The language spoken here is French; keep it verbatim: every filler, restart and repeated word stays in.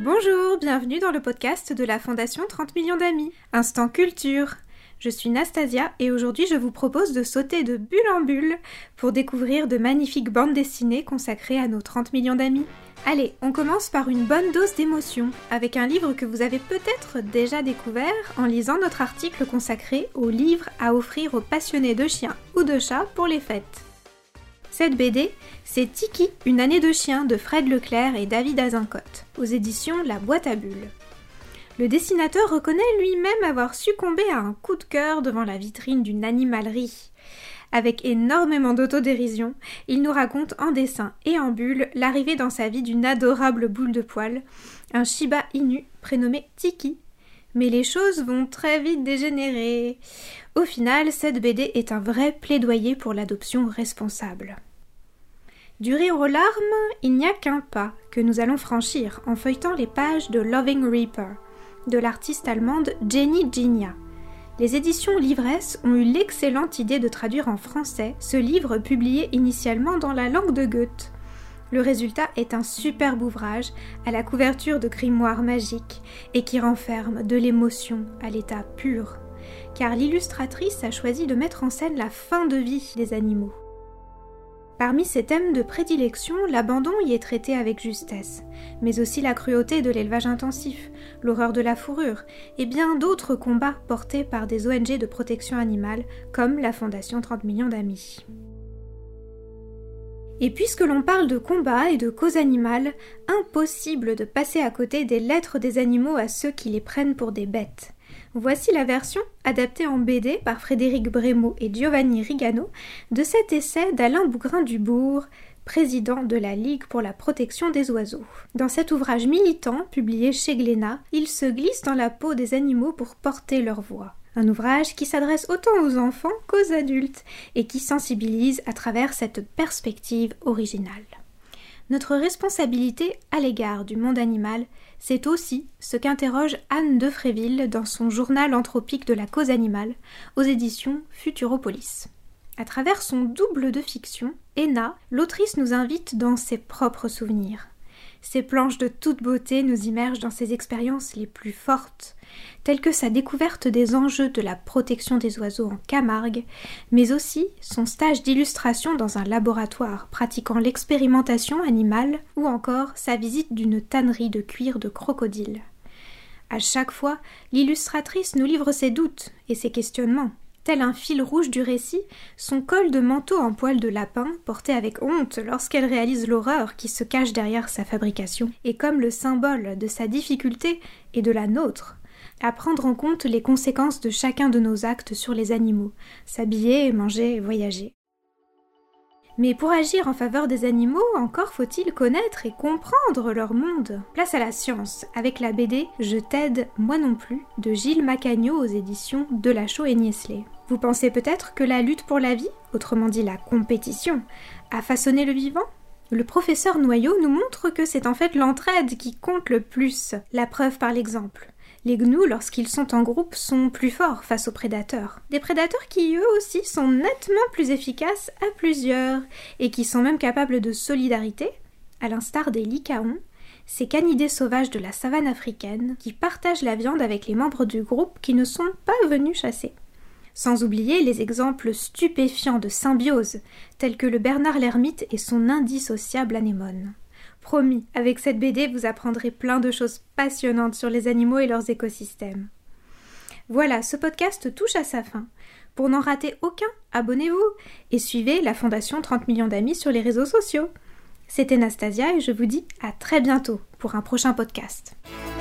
Bonjour, bienvenue dans le podcast de la Fondation trente millions d'amis. Instant culture. Je suis Nastasia et aujourd'hui je vous propose de sauter de bulle en bulle pour découvrir de magnifiques bandes dessinées consacrées à nos trente millions d'amis. Allez, on commence par une bonne dose d'émotion avec un livre que vous avez peut-être déjà découvert en lisant notre article consacré aux livres à offrir aux passionnés de chiens ou de chats pour les fêtes. Cette B D, c'est Tiki, une année de chien de Fred Leclerc et David Azincote, aux éditions La Boîte à Bulles. Le dessinateur reconnaît lui-même avoir succombé à un coup de cœur devant la vitrine d'une animalerie. Avec énormément d'autodérision, il nous raconte en dessin et en bulles l'arrivée dans sa vie d'une adorable boule de poil, un Shiba Inu prénommé Tiki. Mais les choses vont très vite dégénérer. Au final, cette B D est un vrai plaidoyer pour l'adoption responsable. Du rire aux larmes, il n'y a qu'un pas que nous allons franchir en feuilletant les pages de Loving Reaper, de l'artiste allemande Jenny Ginja. Les éditions Livresse ont eu l'excellente idée de traduire en français ce livre publié initialement dans la langue de Goethe. Le résultat est un superbe ouvrage à la couverture de grimoire magique et qui renferme de l'émotion à l'état pur, car l'illustratrice a choisi de mettre en scène la fin de vie des animaux. Parmi ses thèmes de prédilection, l'abandon y est traité avec justesse, mais aussi la cruauté de l'élevage intensif, l'horreur de la fourrure et bien d'autres combats portés par des O N G de protection animale comme la Fondation trente millions d'amis. Et puisque l'on parle de combat et de cause animale, impossible de passer à côté des lettres des animaux à ceux qui les prennent pour des bêtes. Voici la version, adaptée en B D par Frédéric Brémaud et Giovanni Rigano, de cet essai d'Alain Bougrain-Dubourg, président de la Ligue pour la protection des oiseaux. Dans cet ouvrage militant, publié chez Glénat, il se glisse dans la peau des animaux pour porter leur voix. Un ouvrage qui s'adresse autant aux enfants qu'aux adultes et qui sensibilise à travers cette perspective originale. Notre responsabilité à l'égard du monde animal, c'est aussi ce qu'interroge Anne Defréville dans son journal anthropique de la cause animale, aux éditions Futuropolis. À travers son double de fiction, Enna, l'autrice nous invite dans ses propres souvenirs. Ses planches de toute beauté nous immergent dans ses expériences les plus fortes, telles que sa découverte des enjeux de la protection des oiseaux en Camargue, mais aussi son stage d'illustration dans un laboratoire pratiquant l'expérimentation animale ou encore sa visite d'une tannerie de cuir de crocodile. À chaque fois, l'illustratrice nous livre ses doutes et ses questionnements. Tel un fil rouge du récit, son col de manteau en poil de lapin, porté avec honte lorsqu'elle réalise l'horreur qui se cache derrière sa fabrication, est comme le symbole de sa difficulté et de la nôtre, à prendre en compte les conséquences de chacun de nos actes sur les animaux, s'habiller, manger, voyager. Mais pour agir en faveur des animaux, encore faut-il connaître et comprendre leur monde. Place à la science, avec la B D « Je t'aide, moi non plus » de Gilles Macagno aux éditions Delachaux et Niestlé. Vous pensez peut-être que la lutte pour la vie, autrement dit la compétition, a façonné le vivant ? Le professeur Noyau nous montre que c'est en fait l'entraide qui compte le plus, la preuve par l'exemple. Les gnous, lorsqu'ils sont en groupe, sont plus forts face aux prédateurs. Des prédateurs qui, eux aussi, sont nettement plus efficaces à plusieurs et qui sont même capables de solidarité, à l'instar des lycaons, ces canidés sauvages de la savane africaine qui partagent la viande avec les membres du groupe qui ne sont pas venus chasser. Sans oublier les exemples stupéfiants de symbiose, tels que le Bernard l'ermite et son indissociable anémone. Promis, avec cette B D, vous apprendrez plein de choses passionnantes sur les animaux et leurs écosystèmes. Voilà, ce podcast touche à sa fin. Pour n'en rater aucun, abonnez-vous et suivez la Fondation trente millions d'amis sur les réseaux sociaux. C'était Nastasia et je vous dis à très bientôt pour un prochain podcast.